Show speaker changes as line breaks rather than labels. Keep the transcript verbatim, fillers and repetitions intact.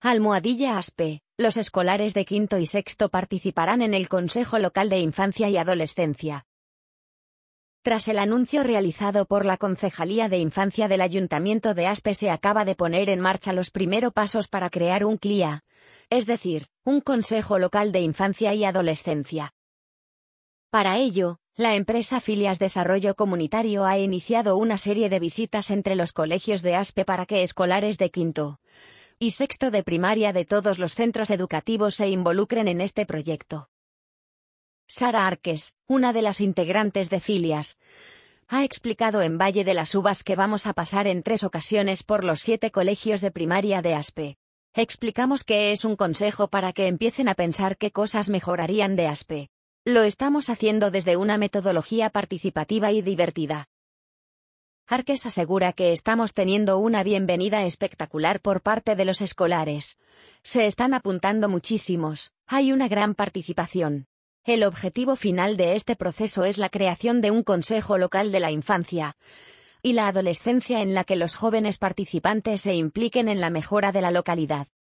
Almohadilla Aspe. Los escolares de quinto y sexto participarán en el Consejo Local de Infancia y Adolescencia. Tras el anuncio realizado por la Concejalía de Infancia del Ayuntamiento de Aspe, se acaba de poner en marcha los primeros pasos para crear un C L I A, es decir, un Consejo Local de Infancia y Adolescencia. Para ello, la empresa Filias Desarrollo Comunitario ha iniciado una serie de visitas entre los colegios de Aspe para que escolares de quinto y sexto de primaria de todos los centros educativos se involucren en este proyecto. Sara Arques, una de las integrantes de Filias, ha explicado en Valle de las Uvas que vamos a pasar en tres ocasiones por los siete colegios de primaria de Aspe. Explicamos que es un consejo para que empiecen a pensar qué cosas mejorarían de Aspe. Lo estamos haciendo desde una metodología participativa y divertida. Arques asegura que estamos teniendo una bienvenida espectacular por parte de los escolares. Se están apuntando muchísimos, hay una gran participación. El objetivo final de este proceso es la creación de un Consejo Local de la Infancia y la Adolescencia en la que los jóvenes participantes se impliquen en la mejora de la localidad.